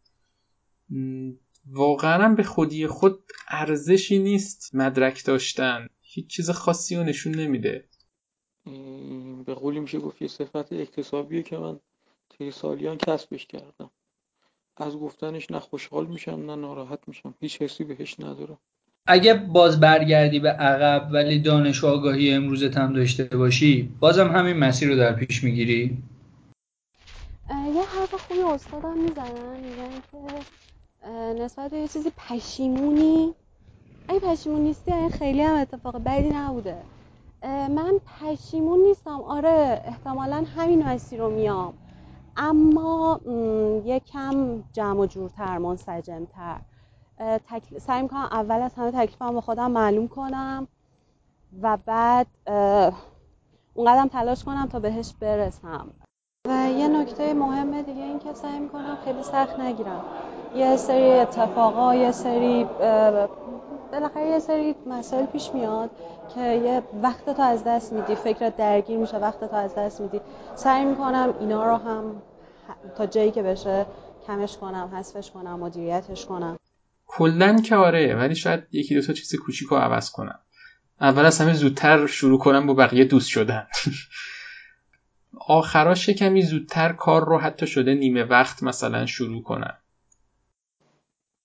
واقعا به خودی خود ارزشی نیست مدرک داشتن، هیچ چیز خاصی رو نشون نمیده. به قولی میشه گفت یه صفت اکتسابیه که من طی سالیان کسبش کردم. از گفتنش نه خوشحال میشم نه ناراحت میشم، هیچ حسی بهش ندارم. اگه باز برگردی به عقب ولی دانش و آگاهی امروزت هم داشته باشی، بازم همین مسیر رو در پیش میگیری؟ یه حرف خوبی استادم میزنن، میگن که نسبت به یه چیزی پشیمونی، اگه پشیمون نیستی این خیلی هم اتفاق بدی نبوده. من پشیمون نیستم، آره احتمالاً همین مسیر رو میام، اما یکم جمع و جورتر، منسجمتر. تکل... سعی میکنم اول از همه تکلیفم با خودم معلوم کنم و بعد اونقدرم تلاش کنم تا بهش برسم. و یه نکته مهمه دیگه این که سعی میکنم خیلی سخت نگیرم. یه سری اتفاقا، یه سری بالاخره یه سری مسائل پیش میاد که یه وقت تو از دست میدی، فکرت درگیر میشه، وقت تو از دست میدی. سعی میکنم اینا رو هم تا جایی که بشه کمش کنم، حذفش کنم، مدیریتش کنم. کلن که آره، ولی شاید یکی دو تا چیز کوچیکو عوض کنم. اول از همه زودتر شروع کنم با بقیه دوست شدن. آخراش کمی زودتر کار رو حتی شده نیمه وقت مثلا شروع کنم.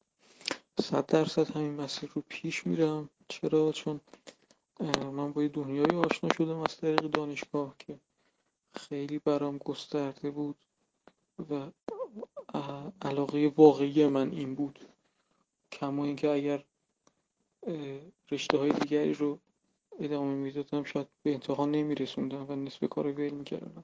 صد درصد همین مسیر رو پیش میرم. چرا؟ چون من با یه دنیای آشنا شدم از طریق دانشگاه که خیلی برام گسترده بود و علاقه واقعی من این بود. کما اینکه اگر رشته های دیگری رو ادامه میدادم شاید به انتها نمیرسوندم و نصف کار رو ول میکردم.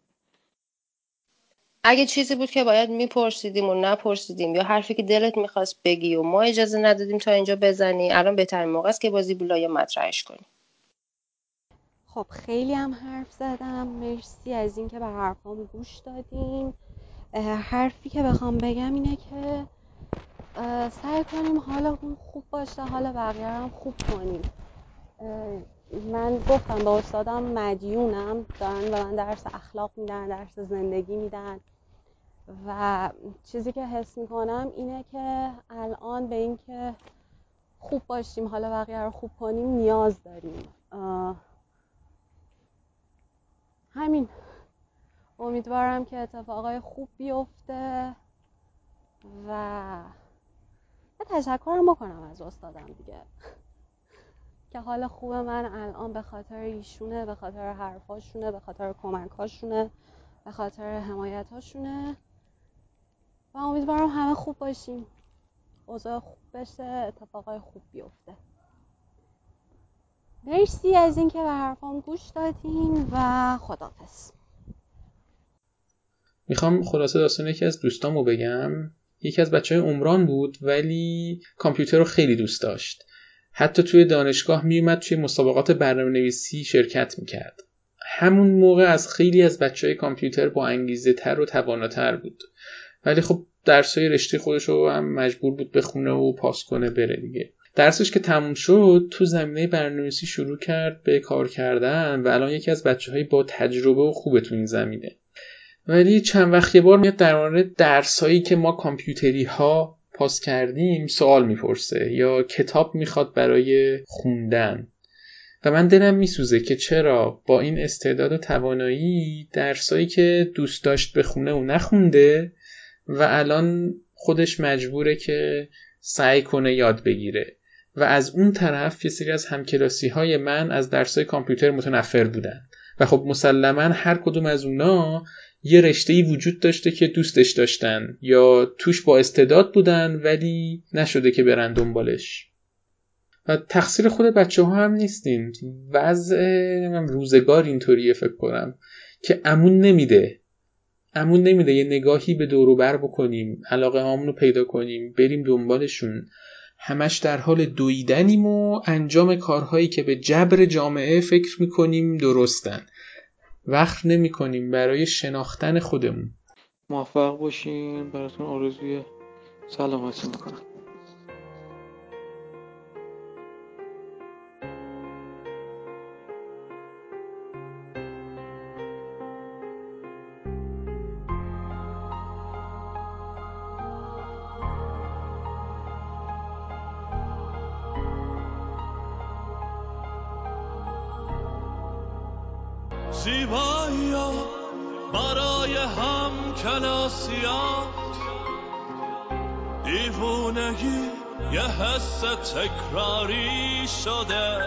اگه چیزی بود که باید میپرسیدیم و نپرسیدیم یا حرفی که دلت میخواست بگی و ما اجازه ندادیم تا اینجا بزنی، الان بهترین موقع است که با زیبولا مطرحش کنی. خب خیلی هم حرف زدم. مرسی از اینکه به حرفام گوش دادین. حرفی که بخوام بگم اینه که سعی کنیم حالمون خوب باشه، حال بقیه هم خوب کنیم. من گفتم به استادم مدیونم، دارن به من درس اخلاق میدن، درس زندگی میدن و چیزی که حس میکنم اینه که الان به این که خوب باشیم، حالا بقیه رو خوب کنیم نیاز داریم. همین. امیدوارم که اتفاقای خوب بیفته و تشکرم بکنم از استادم دیگه که حال خوب من الان به خاطر ایشونه، به خاطر حرفاشونه، به خاطر کمکاشونه، به خاطر حمایتاشونه و امیدوارم همه خوب باشیم، اوضاع خوب بشه، اتفاقای خوب بیفته. مرسی از اینکه به حرفام گوش دادین و خداحافظ. میخوام خلاصه داستان یکی از دوستامو بگم. یکی از بچهای عمران بود ولی کامپیوتر رو خیلی دوست داشت. حتی توی دانشگاه میومد توی مسابقات برنامه‌نویسی شرکت میکرد. همون موقع از خیلی از بچهای کامپیوتر با انگیزه تر و تواناتر بود. ولی خب درسای رشته خودش رو هم مجبور بود بخونه و پاس کنه بره دیگه. درسش که تموم شد تو زمینه برنامه‌نویسی شروع کرد به کار کردن و الان یکی از بچه‌های با تجربه و خوبه تو این زمینه. ولی چند وقت یه بار میاد در مورد درسایی که ما کامپیوتری ها پاس کردیم سوال میپرسه یا کتاب میخواد برای خوندن و من دلم میسوزه که چرا با این استعداد و توانایی درسایی که دوست داشت بخونه و نخونده و الان خودش مجبوره که سعی کنه یاد بگیره و از اون طرف یه سری از همکلاسی های من از درسای کامپیوتر متنفر بودن و خب مسلماً هر کدوم از اونا یه رشته‌ای وجود داشته که دوستش داشتن یا توش با استعداد بودن ولی نشده که برن دنبالش. و تقصیر خود بچه ها هم نیستیم، وضع روزگار اینطوریه فکر کنم که امون نمیده امون نمیده یه نگاهی به دور و بر بکنیم، علاقه هامونو پیدا کنیم، بریم دنبالشون. همش در حال دویدنیم و انجام کارهایی که به جبر جامعه فکر میکنیم درستن. وقت نمی کنیم برای شناختن خودمون. موفق باشین. براتون آرزوی سلامتی میکنم. زیبایی‌ها برای هم کلاسیات، دیوونگی یه حس تکراری شده،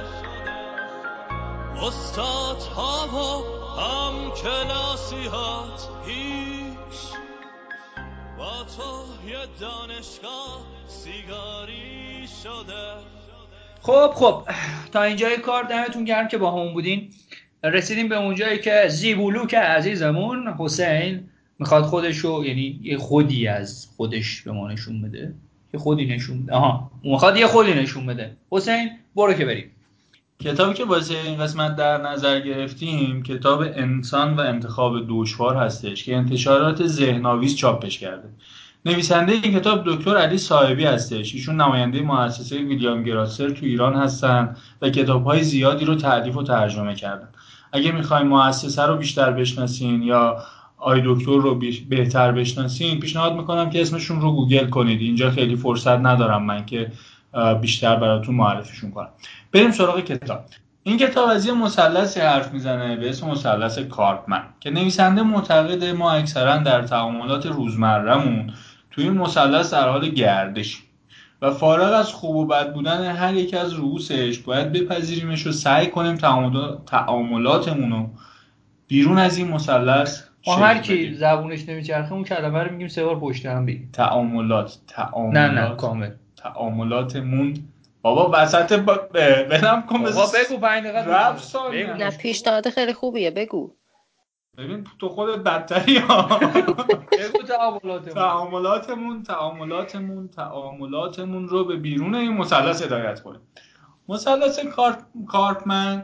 استادها و هم کلاسیات هیچ با تو یه دانشگاه سیگاری شده. خب خب تا اینجای کار دمتون گرم که با همون بودین. رسیدیم به اونجایی که زیبولو که عزیزمون حسین میخواد خودشو، یعنی یه خودی از خودش به ما نشون بده، یه خودی نشون بده. آها اون میخواد یه خودی نشون بده. حسین برو که بریم. کتابی که واسه این قسمت در نظر گرفتیم کتاب انسان و انتخاب دشوار هستش که انتشارات ذهن‌آویز چاپش کرده. نویسنده این کتاب دکتر علی صاحبی هستش. ایشون نماینده مؤسسه ویلیام گراسر تو ایران هستن و کتاب‌های زیادی رو تألیف و ترجمه کردن. اگه می‌خواید مؤسسه رو بیشتر بشناسین یا آی دکتر رو بهتر بشناسین، پیشنهاد میکنم که اسمشون رو گوگل کنید. اینجا خیلی فرصت ندارم من که بیشتر براتون معرفیشون کنم. بریم سراغ کتاب. این کتاب از یه مثلثی حرف میزنه به اسم مثلث کارپمن که نویسنده معتقده ما اکثرا در تعاملات روزمره‌مون توی این مثلث در حال گردش و فارغ از خوب و بد بودن هر یک از رؤوسش باید بپذیریمش و سعی کنیم تعاملاتمون رو بیرون از این مثلث ما هر کی زبونش نمیچرخه اون کلمه رو میگیم سه بار پشت هم بگیم. تعاملات تعاملات نه نه کامل تعاملاتمون. بابا وسط با... بدم کن بابا بگو پنج دقیقه نه پیشنهاد خیلی خوبیه بگو. ببین تو خودت بدتری ها. بگو تعاملاتمون تعاملاتمون تعاملاتمون تعاملاتمون رو به بیرون این مثلث هدایت کنیم. مثلث کارپ کارپمن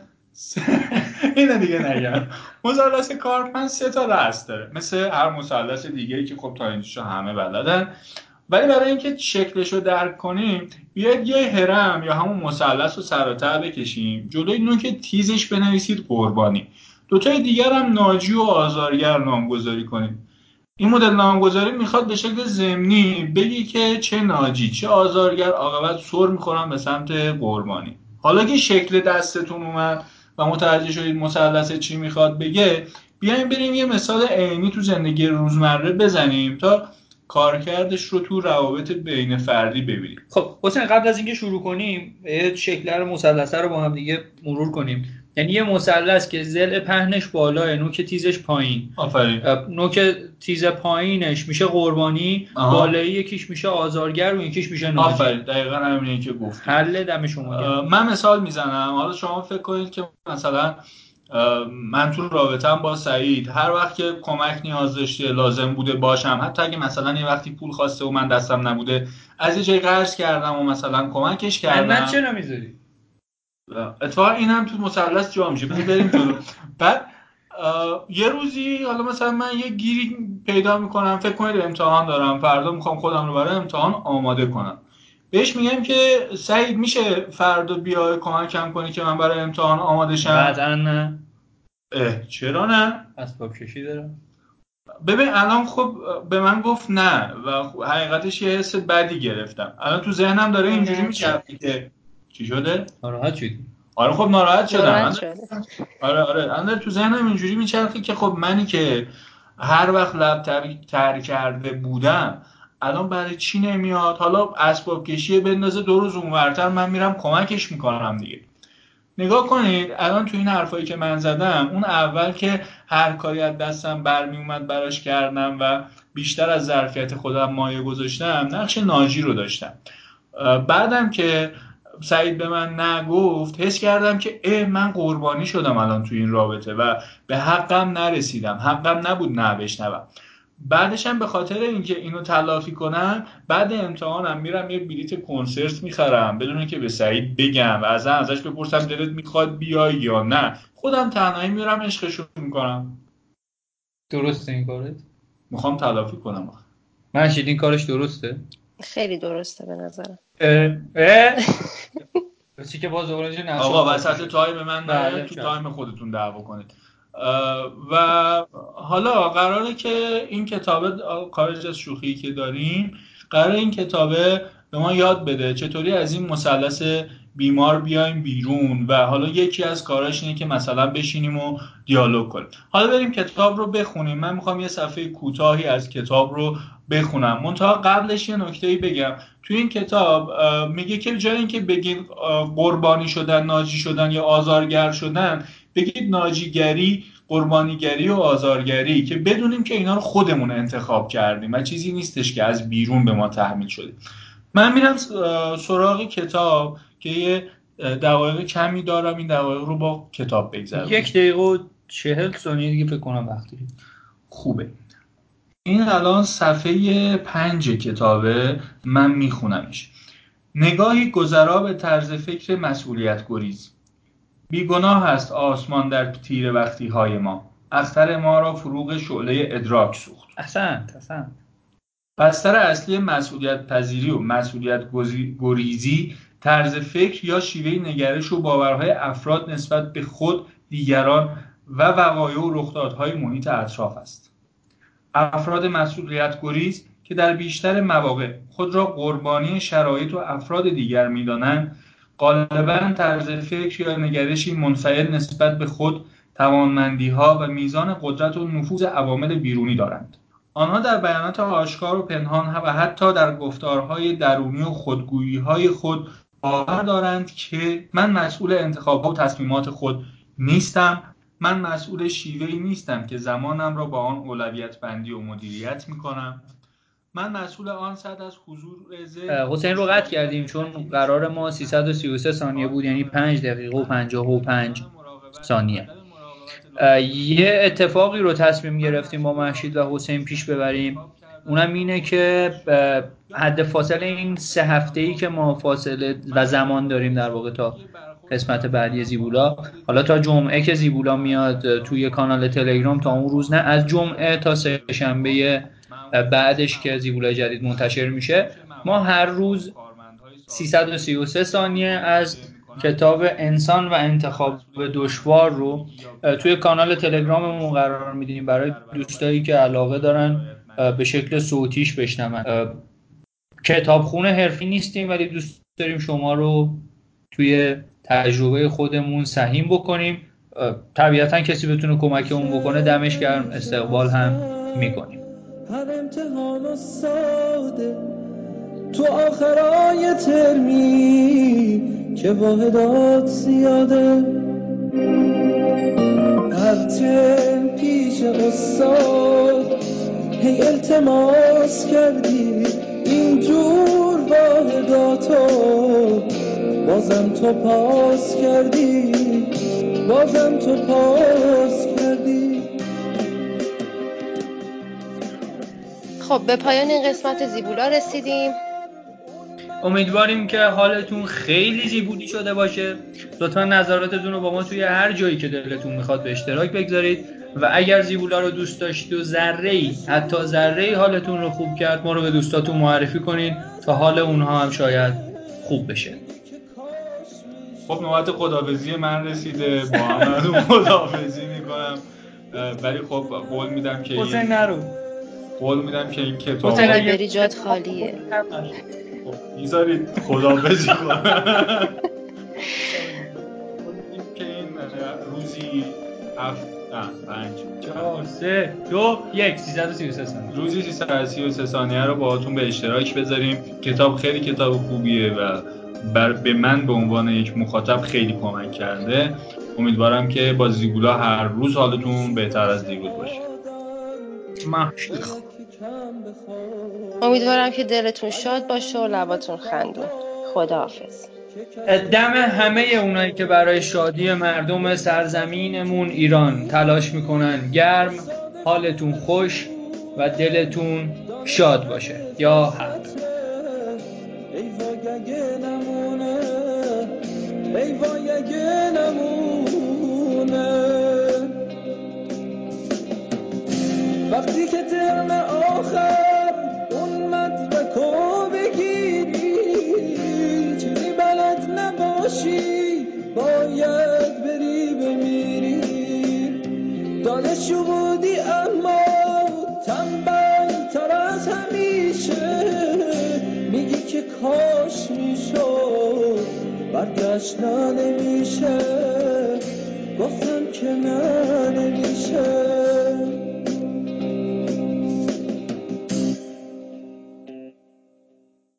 اینه دیگه نگم. مثلث کارپمن سه تا رأس داره مثل هر مثلث دیگه‌ای که خب تا اینجاشو همه بلدن، ولی برای اینکه شکلش رو درک کنیم بیاید یه هرم یا همون مثلث رو سر و ته بکشیم، جلوی نوک تیزش بنویسید قربانی، دوتای دیگر هم ناجی و آزارگر نامگذاری کنید. این مدل نامگذاری میخواد به شکل ضمنی بگی که چه ناجی چه آزارگر عاقبت سر میخورن به سمت قربانی. حالا که شکل دستتون اومد و متوجه شدید مثلث چی میخواد بگه، بیایم بریم یه مثال عینی تو زندگی روزمره بزنیم تا کارکردش رو تو روابط بین فردی ببینیم. خب حسین قبل از اینکه شروع کنیم شکل مثلث رو با هم دیگه مرور کنیم. یعنی یه مثلث که ضلع پهنش بالاه، نوک تیزش پایین. آفرین. نوک تیز پایینش میشه قربانی، بالایی یکیش میشه آزارگر و یکیش میشه ناجی. آفرین دقیقاً همینه که گفتی. حل دم شما گرم. من مثال میزنم، حالا شما فکر کنید که مثلا من تو رابطه‌ام با سعید هر وقت که کمک نیاز داشته لازم بوده باشم، حتی اگه مثلا یه وقتی پول خواسته و من دستم نبوده از یه جای قرض کردم و مثلا کمکش کردم. من چرا میذاری؟ اتفاقا اینم تو مثلث جا میشه. بریم جلو. بعد یه روزی حالا مثلا من یه گیری پیدا میکنم، فکر کنید امتحان دارم فردا میخوام خودم رو برای امتحان آماده کنم، بهش میگم که سعید میشه فردا بیا کمکم کنی که من برای امتحان آماده شم؟ قطعا نه. اه چرا نه؟ اسباب کشی دارم. ببین الان خب به من گفت نه و حقیقتش یه حس بدی گرفتم. الان تو ذهنم داره اینجوری میچرخه که چی شده؟ ناراحت شدی؟ آره خب ناراحت شدم. آره آره الان تو ذهنم اینجوری میچرخه که خب منی که هر وقت لب تر کرده بودم الان برای چی نمیاد؟ حالا اسباب کشیه بندازه دو روز اونورتر من میرم کمکش میکنم دیگه. نگاه کنید الان تو این حرفایی که من زدم اون اول که هر کاری از دستم برمی اومد براش کردم و بیشتر از ظرفیت خودم مایه گذاشتم، نقش ناجی رو داشتم. بعدم که سعید به من نگفت حس کردم که اه من قربانی شدم الان تو این رابطه و به حقم نرسیدم، حقم نبود نه بشنوم. بعدش هم به خاطر اینکه اینو تلافی کنم بعد امتحانم میرم یه بلیت کنسرت میخرم بدون اینکه به سعید بگم و ازن ازش بپرسم دلت میخواد بیای یا نه، خودم تنهایی میرم عشقشو میکنم. درسته این کارت؟ میخوام تلافی کنم. من شید این کارش درسته؟ خیلی درسته به نظرم. اه اه بسی که باز اورنج نشد. آقا وسط تایم من نه تو تایم خودتون دعوا کنید. و حالا قراره که این کتابه خارج از شوخی که داریم قراره این کتابه به ما یاد بده چطوری از این مثلث بیمار بیایم بیرون و حالا یکی از کاراش اینه که مثلا بشینیم و دیالوگ کنیم. حالا بریم کتاب رو بخونیم. من میخوام یه صفحه کوتاهی از کتاب رو بخونم. منتها قبلش یه نکته‌ای بگم. تو این کتاب میگه که جای اینکه بگید قربانی شدن، ناجی شدن یا آزارگر شدن، بگید ناجیگری، قربانیگری و آزارگری، که بدونیم که اینا رو خودمون انتخاب کردیم و چیزی نیستش که از بیرون به ما تحمیل شده. من میرم سراغ کتاب که یه دقایق کمی دارم، این دقایق رو با کتاب بگذرونم. یک دقیقه و چهل ثانیه دیگه فکر کنم وقتی خوبه. این الان صفحه پنج کتابه، من میخونمش. نگاهی گذرا به طرز فکر مسئولیت گریز. بیگناه است آسمان در تیره وقتی های ما، اختر ما را فروغ شعله ادراک سوخت. احسنت احسنت. بستر اصلی مسئولیت پذیری و مسئولیت گریزی طرز فکر یا شیوه نگرش و باورهای افراد نسبت به خود، دیگران و وقایع و رخدادهای محیط اطراف است. افراد مسئولیت گریز که در بیشتر مواقع خود را قربانی شرایط و افراد دیگر می‌دانند، غالباً طرز فکر یا نگرشی منفعل نسبت به خود، توانمندی‌ها و میزان قدرت و نفوذ عوامل بیرونی دارند. آنها در بیانات آشکار و پنهان و حتی در گفتارهای درونی و خودگویی‌های خود باور دارند که من مسئول انتخاب‌ها و تصمیمات خود نیستم، من مسئول شیوه‌ای نیستم که زمانم را با آن اولویت بندی و مدیریت می‌کنم، من مسئول آن صد از حضور ذهن. حسین رو قطع کردیم چون قرار ما سیصد و سی و سه ثانیه بود، یعنی پنج دقیقه و پنجاه و پنج ثانیه. یه اتفاقی رو تصمیم گرفتیم با مهشید و حسین پیش ببریم، اونم اینه که حد فاصله این سه هفته‌ای که ما فاصله و زمان داریم در واقع تا قسمت بعدی زیبولا، حالا تا جمعه که زیبولا میاد توی کانال تلگرام تا اون روز نه، از جمعه تا سه شنبه بعدش که زیبولا جدید منتشر میشه، ما هر روز سیصد و سی و سه ثانیه از کتاب انسان و انتخاب دشوار رو توی کانال تلگراممون قرار میدیم برای دوستایی که علاقه دارن به شکل صوتیش بشنون. کتابخونه حرفی نیستیم ولی دوست داریم شما رو توی تجربه خودمون سهیم بکنیم. طبیعتا کسی بتونه کمکمون بکنه دمش گرم، استقبال هم میکنیم. هر امتحان و ساده تو آخرای ترمی که واحدات زیاده، هر ترم پیش استاد هی التماس کردی اینجور واحداتو، بازم تو پاس کردی، بازم تو پاس کردی. خب به پایان این قسمت زیبولا رسیدیم. امیدواریم که حالتون خیلی زیبولی شده باشه. لطفا نظراتتون رو با ما توی هر جایی که دلتون میخواد به اشتراک بگذارید و اگر زیبولا رو دوست داشتید و ذره‌ای حتی ذره‌ای حالتون رو خوب کرد، ما رو به دوستاتون معرفی کنین تا حال اونها هم شاید خوب بشه. خب نوبت خداحافظی من رسیده، با همتون خداحافظی میکنم، ولی خب قول میدم که حسین نرو قول میدم که این کتاب اگه بری جات خالیه. میذارید خداحافظی کنم که این روزی هفت نه پنج چهار سه دو یک سیصد و سی و سه ثانیه روزی سیصد و سی و سه ثانیه رو باهاتون به اشتراک بذاریم. کتاب خیلی کتاب خوبیه و بر به من به عنوان یک مخاطب خیلی کمک کرده. امیدوارم که با زیبولا هر روز حالتون بهتر از دیروز باشه. ممنون. امیدوارم که دلتون شاد باشه و لباتون خندون. خداحافظ. دم همه اونایی که برای شادی مردم سرزمینمون ایران تلاش میکنن گرم، حالتون خوش و دلتون شاد باشه. یا حق. ای وای اگه نمونه، ای وای اگه نمونه، وقتی که ترم آخر اون مدرکو بگیری، چیزی بلد نباشی باید بری بمیری، دانشجو بودی اما تنبل تر از همیشه، میگی که کاش میشد برگشت نمیشه، گفتم که نه نمیشه.